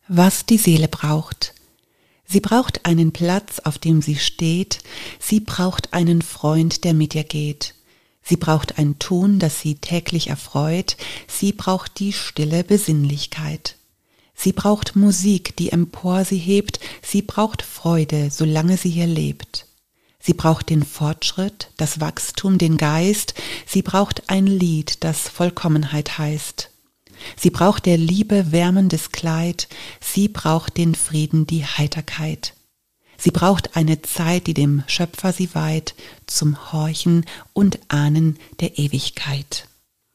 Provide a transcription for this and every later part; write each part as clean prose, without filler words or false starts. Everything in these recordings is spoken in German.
Was die Seele braucht. Sie braucht einen Platz, auf dem sie steht. Sie braucht einen Freund, der mit ihr geht. Sie braucht ein Tun, das sie täglich erfreut. Sie braucht die stille Besinnlichkeit. Sie braucht Musik, die empor sie hebt. Sie braucht Freude, solange sie hier lebt. Sie braucht den Fortschritt, das Wachstum, den Geist. Sie braucht ein Lied, das Vollkommenheit heißt. Sie braucht der Liebe wärmendes Kleid. Sie braucht den Frieden, die Heiterkeit. Sie braucht eine Zeit, die dem Schöpfer sie weiht, zum Horchen und Ahnen der Ewigkeit.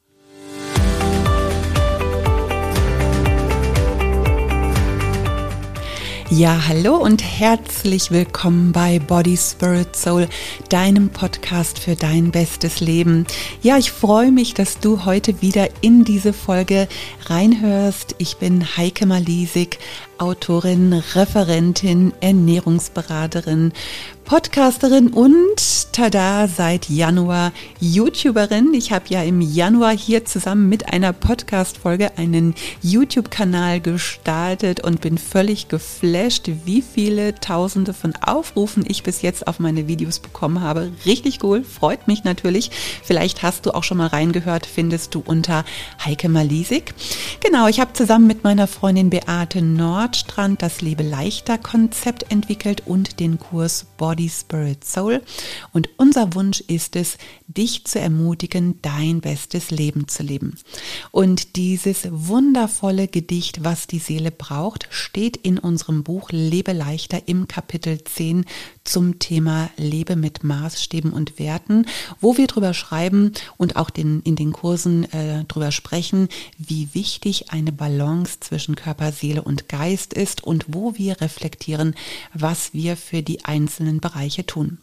Ja, hallo und herzlich willkommen bei Body, Spirit, Soul, deinem Podcast für dein bestes Leben. Ja, ich freue mich, dass du heute wieder in diese Folge reinhörst. Ich bin Heike Malisig, Autorin, Referentin, Ernährungsberaterin, Podcasterin und tada, seit Januar YouTuberin. Ich habe ja im Januar hier zusammen mit einer Podcast-Folge einen YouTube-Kanal gestartet und bin völlig geflasht, wie viele Tausende von Aufrufen ich bis jetzt auf meine Videos bekommen habe. Richtig cool, freut mich natürlich. Vielleicht hast du auch schon mal reingehört, findest du unter Heike Malisig. Genau, ich habe zusammen mit meiner Freundin Beate Nordstrand das Lebe-leichter-Konzept entwickelt und den Kurs Body, Spirit, Soul. Und unser Wunsch ist es, dich zu ermutigen, dein bestes Leben zu leben. Und dieses wundervolle Gedicht, was die Seele braucht, steht in unserem Buch Lebe leichter im Kapitel 10 zum Thema Lebe mit Maßstäben und Werten, wo wir drüber schreiben und auch in den Kursen drüber sprechen, wie wichtig eine Balance zwischen Körper, Seele und Geist ist und wo wir reflektieren, was wir für die einzelnen Bereiche tun.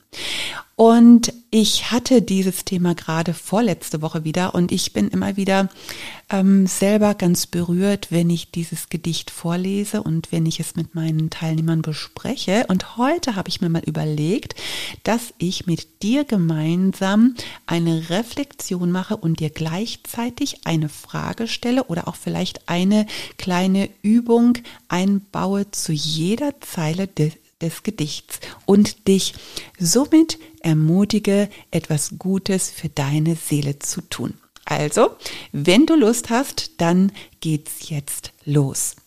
Und ich hatte dieses Thema gerade vorletzte Woche wieder und ich bin immer wieder selber ganz berührt, wenn ich dieses Gedicht vorlese und wenn ich es mit meinen Teilnehmern bespreche. Und heute habe ich mir mal überlegt, dass ich mit dir gemeinsam eine Reflexion mache und dir gleichzeitig eine Frage stelle oder auch vielleicht eine kleine Übung einbaue zu jeder Zeile des Gedichts und dich somit ermutige, etwas Gutes für deine Seele zu tun. Also, wenn du Lust hast, dann geht's jetzt los.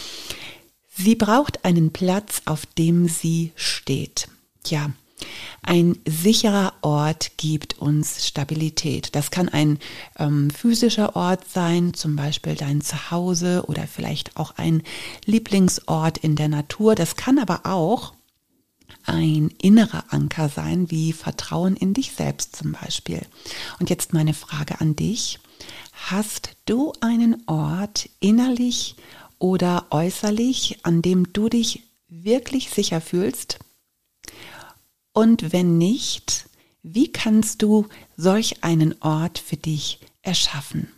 Sie braucht einen Platz, auf dem sie steht. Ja, ein sicherer Ort gibt uns Stabilität. Das kann ein physischer Ort sein, zum Beispiel dein Zuhause oder vielleicht auch ein Lieblingsort in der Natur. Das kann aber auch ein innerer Anker sein, wie Vertrauen in dich selbst zum Beispiel. Und jetzt meine Frage an dich. Hast du einen Ort innerlich oder äußerlich, an dem du dich wirklich sicher fühlst? Und wenn nicht, wie kannst du solch einen Ort für dich erschaffen?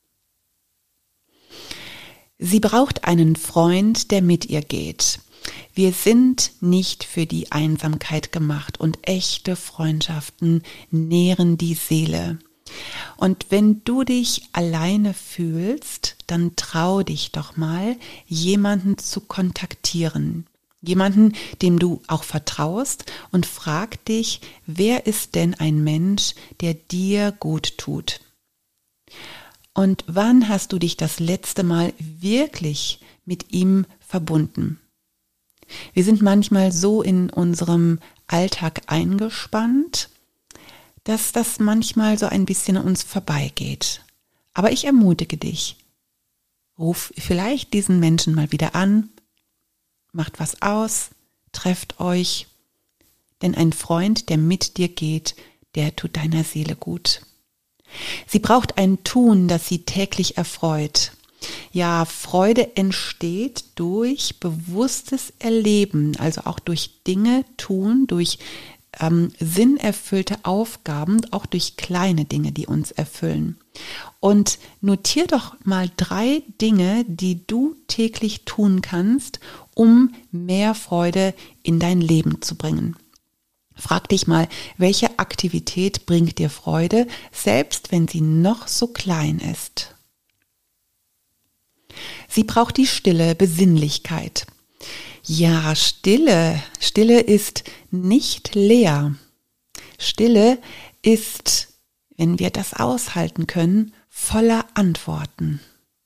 Sie braucht einen Freund, der mit ihr geht. Wir sind nicht für die Einsamkeit gemacht und echte Freundschaften nähren die Seele. Und wenn du dich alleine fühlst, dann trau dich doch mal, jemanden zu kontaktieren. Jemanden, dem du auch vertraust und frag dich, wer ist denn ein Mensch, der dir gut tut? Und wann hast du dich das letzte Mal wirklich mit ihm verbunden? Wir sind manchmal so in unserem Alltag eingespannt, dass das manchmal so ein bisschen an uns vorbeigeht. Aber ich ermutige dich, ruf vielleicht diesen Menschen mal wieder an, macht was aus, trefft euch, denn ein Freund, der mit dir geht, der tut deiner Seele gut. Sie braucht ein Tun, das sie täglich erfreut. Ja, Freude entsteht durch bewusstes Erleben, also auch durch Dinge tun, durch sinnerfüllte Aufgaben, auch durch kleine Dinge, die uns erfüllen. Und notier doch mal 3 Dinge, die du täglich tun kannst, um mehr Freude in dein Leben zu bringen. Frag dich mal, welche Aktivität bringt dir Freude, selbst wenn sie noch so klein ist. Sie braucht die Stille, Besinnlichkeit. Ja, Stille ist nicht leer. Stille ist, wenn wir das aushalten können, voller Antworten.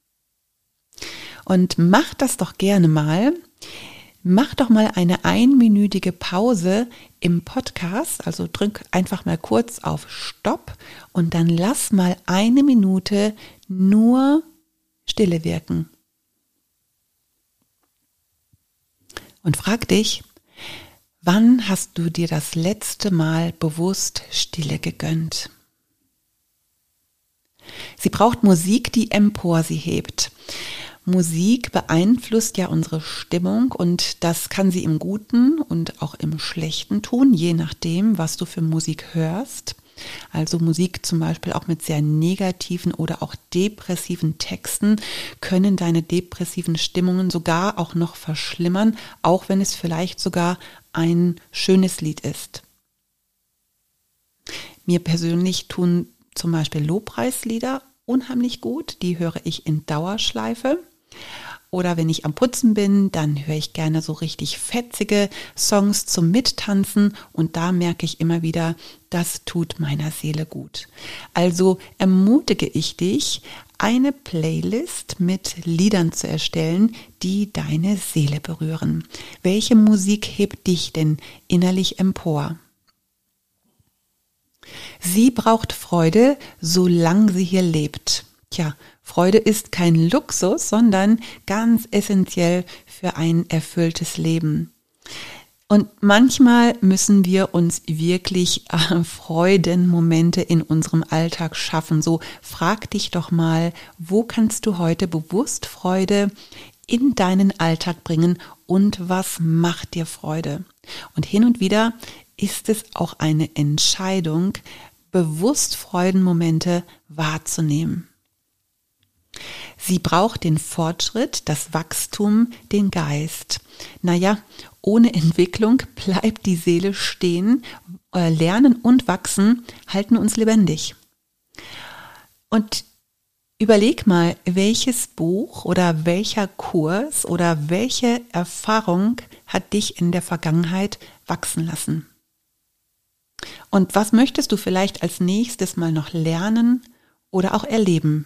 Und mach das doch gerne mal. Mach doch mal eine einminütige Pause im Podcast, also drück einfach mal kurz auf Stopp und dann lass mal 1 Minute nur Stille wirken. Und frag dich, wann hast du dir das letzte Mal bewusst Stille gegönnt? Sie braucht Musik, die empor sie hebt. Musik beeinflusst ja unsere Stimmung und das kann sie im Guten und auch im Schlechten tun, je nachdem, was du für Musik hörst. Also Musik zum Beispiel auch mit sehr negativen oder auch depressiven Texten können deine depressiven Stimmungen sogar auch noch verschlimmern, auch wenn es vielleicht sogar ein schönes Lied ist. Mir persönlich tun zum Beispiel Lobpreislieder unheimlich gut, die höre ich in Dauerschleife. Oder wenn ich am Putzen bin, dann höre ich gerne so richtig fetzige Songs zum Mittanzen und da merke ich immer wieder, das tut meiner Seele gut. Also ermutige ich dich, eine Playlist mit Liedern zu erstellen, die deine Seele berühren. Welche Musik hebt dich denn innerlich empor? Sie braucht Freude, solange sie hier lebt. Tja, Freude ist kein Luxus, sondern ganz essentiell für ein erfülltes Leben. Und manchmal müssen wir uns wirklich Freudenmomente in unserem Alltag schaffen. So frag dich doch mal, wo kannst du heute bewusst Freude in deinen Alltag bringen und was macht dir Freude? Und hin und wieder ist es auch eine Entscheidung, bewusst Freudenmomente wahrzunehmen. Sie braucht den Fortschritt, das Wachstum, den Geist. Naja, ohne Entwicklung bleibt die Seele stehen. Lernen und Wachsen halten uns lebendig. Und überleg mal, welches Buch oder welcher Kurs oder welche Erfahrung hat dich in der Vergangenheit wachsen lassen? Und was möchtest du vielleicht als nächstes mal noch lernen oder auch erleben?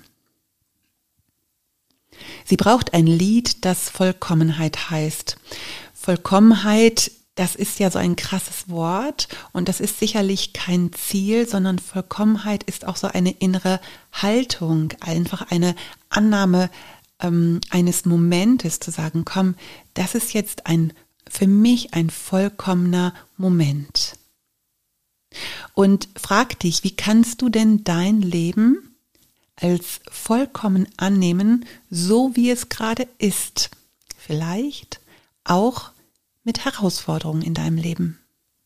Sie braucht ein Lied, das Vollkommenheit heißt. Vollkommenheit, das ist ja so ein krasses Wort und das ist sicherlich kein Ziel, sondern Vollkommenheit ist auch so eine innere Haltung, einfach eine Annahme eines Momentes zu sagen, komm, das ist jetzt für mich ein vollkommener Moment. Und frag dich, wie kannst du denn dein Leben als vollkommen annehmen, so wie es gerade ist. Vielleicht auch mit Herausforderungen in deinem Leben.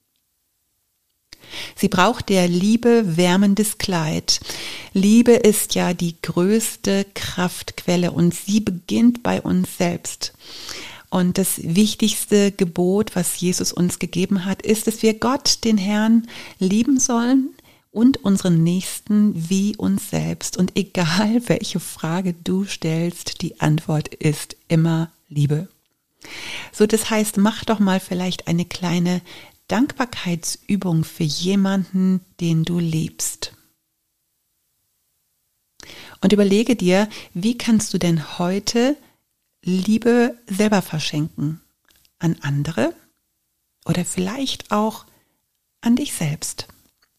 Sie braucht der Liebe wärmendes Kleid. Liebe ist ja die größte Kraftquelle und sie beginnt bei uns selbst. Und das wichtigste Gebot, was Jesus uns gegeben hat, ist, dass wir Gott, den Herrn, lieben sollen und unseren Nächsten wie uns selbst. Und egal, welche Frage du stellst, die Antwort ist immer Liebe. So, das heißt, mach doch mal vielleicht eine kleine Dankbarkeitsübung für jemanden, den du liebst. Und überlege dir, wie kannst du denn heute Liebe selber verschenken? An andere oder vielleicht auch an dich selbst.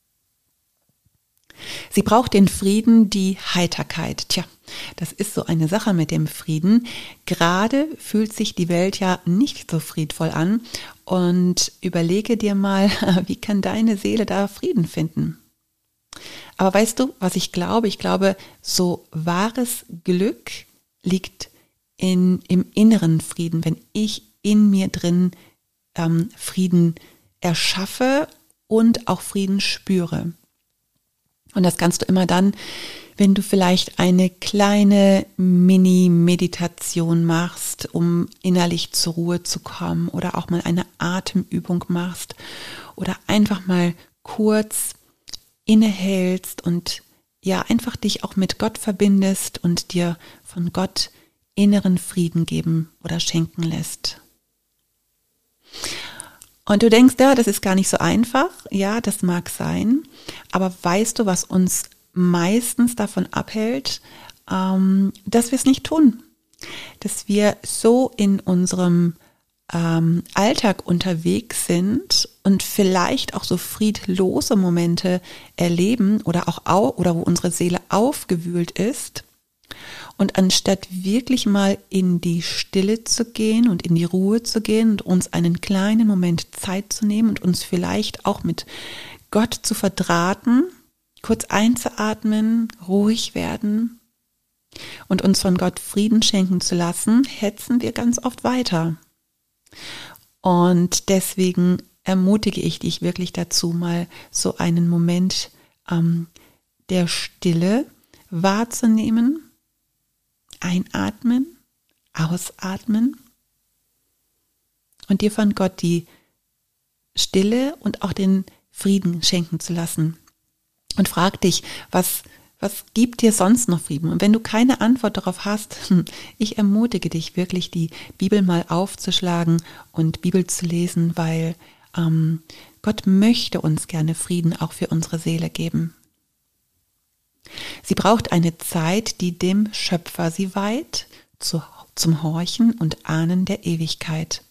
Sie braucht den Frieden, die Heiterkeit. Tja, das ist so eine Sache mit dem Frieden. Gerade fühlt sich die Welt ja nicht so friedvoll an. Und überlege dir mal, wie kann deine Seele da Frieden finden? Aber weißt du, was ich glaube? Ich glaube, so wahres Glück liegt im inneren Frieden, wenn ich in mir drin Frieden erschaffe und auch Frieden spüre. Und das kannst du immer dann, wenn du vielleicht eine kleine Mini-Meditation machst, um innerlich zur Ruhe zu kommen oder auch mal eine Atemübung machst oder einfach mal kurz innehältst und ja einfach dich auch mit Gott verbindest und dir von Gott inneren Frieden geben oder schenken lässt. Und du denkst, ja, das ist gar nicht so einfach. Ja, das mag sein. Aber weißt du, was uns meistens davon abhält, dass wir es nicht tun? Dass wir so in unserem Alltag unterwegs sind und vielleicht auch so friedlose Momente erleben oder wo unsere Seele aufgewühlt ist. Und anstatt wirklich mal in die Stille zu gehen und in die Ruhe zu gehen und uns einen kleinen Moment Zeit zu nehmen und uns vielleicht auch mit Gott zu verdrahten, kurz einzuatmen, ruhig werden und uns von Gott Frieden schenken zu lassen, hetzen wir ganz oft weiter. Und deswegen ermutige ich dich wirklich dazu, mal so einen Moment der Stille wahrzunehmen. Einatmen, ausatmen und dir von Gott die Stille und auch den Frieden schenken zu lassen. Und frag dich, was gibt dir sonst noch Frieden? Und wenn du keine Antwort darauf hast, ich ermutige dich wirklich, die Bibel mal aufzuschlagen und Bibel zu lesen, weil Gott möchte uns gerne Frieden auch für unsere Seele geben. Sie braucht eine Zeit, die dem Schöpfer sie weiht, zum Horchen und Ahnen der Ewigkeit.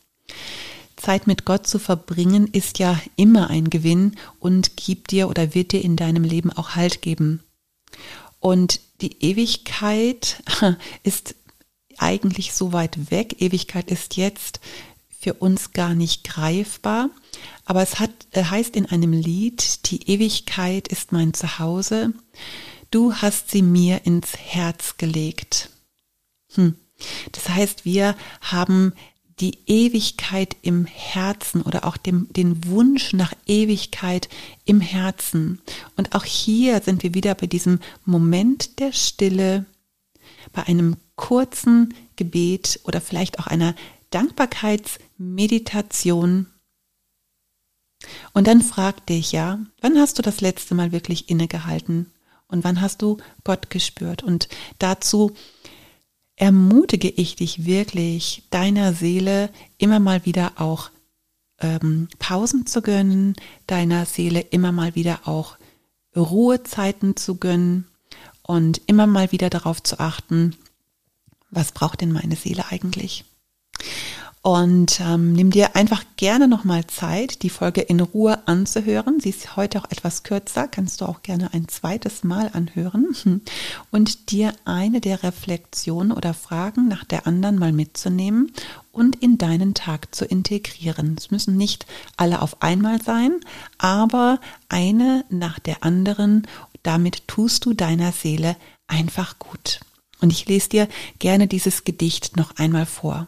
Zeit mit Gott zu verbringen ist ja immer ein Gewinn und gibt dir oder wird dir in deinem Leben auch Halt geben. Und die Ewigkeit ist eigentlich so weit weg. Ewigkeit ist jetzt für uns gar nicht greifbar. Aber es heißt in einem Lied, die Ewigkeit ist mein Zuhause. Du hast sie mir ins Herz gelegt. Das heißt, wir haben die Ewigkeit im Herzen oder auch den Wunsch nach Ewigkeit im Herzen. Und auch hier sind wir wieder bei diesem Moment der Stille, bei einem kurzen Gebet oder vielleicht auch einer Dankbarkeitsmeditation. Und dann frag dich, wann hast du das letzte Mal wirklich innegehalten? Und wann hast du Gott gespürt? Und dazu ermutige ich dich wirklich, deiner Seele immer mal wieder auch Pausen zu gönnen, deiner Seele immer mal wieder auch Ruhezeiten zu gönnen und immer mal wieder darauf zu achten, was braucht denn meine Seele eigentlich? Und nimm dir einfach gerne nochmal Zeit, die Folge in Ruhe anzuhören. Sie ist heute auch etwas kürzer, kannst du auch gerne ein zweites Mal anhören und dir eine der Reflexionen oder Fragen nach der anderen mal mitzunehmen und in deinen Tag zu integrieren. Es müssen nicht alle auf einmal sein, aber eine nach der anderen. Damit tust du deiner Seele einfach gut. Und ich lese dir gerne dieses Gedicht noch einmal vor.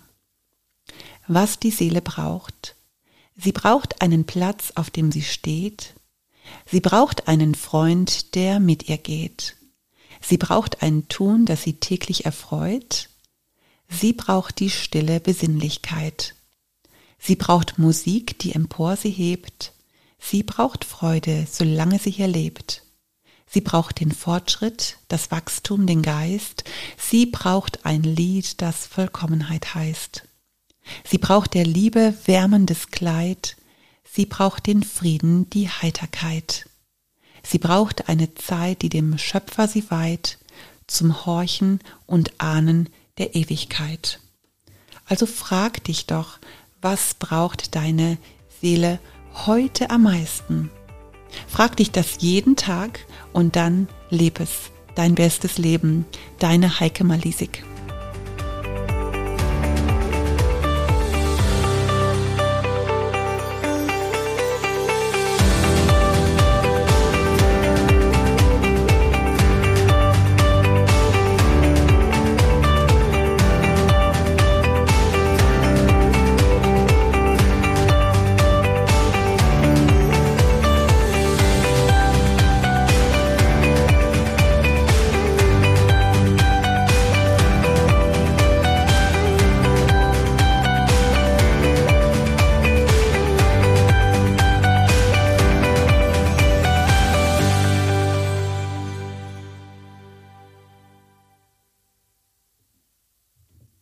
Was die Seele braucht. Sie braucht einen Platz, auf dem sie steht. Sie braucht einen Freund, der mit ihr geht. Sie braucht ein Tun, das sie täglich erfreut. Sie braucht die stille Besinnlichkeit. Sie braucht Musik, die empor sie hebt. Sie braucht Freude, solange sie hier lebt. Sie braucht den Fortschritt, das Wachstum, den Geist. Sie braucht ein Lied, das Vollkommenheit heißt. Sie braucht der Liebe wärmendes Kleid, sie braucht den Frieden, die Heiterkeit. Sie braucht eine Zeit, die dem Schöpfer sie weiht, zum Horchen und Ahnen der Ewigkeit. Also frag dich doch, was braucht deine Seele heute am meisten? Frag dich das jeden Tag und dann leb es, dein bestes Leben, deine Heike Malisik.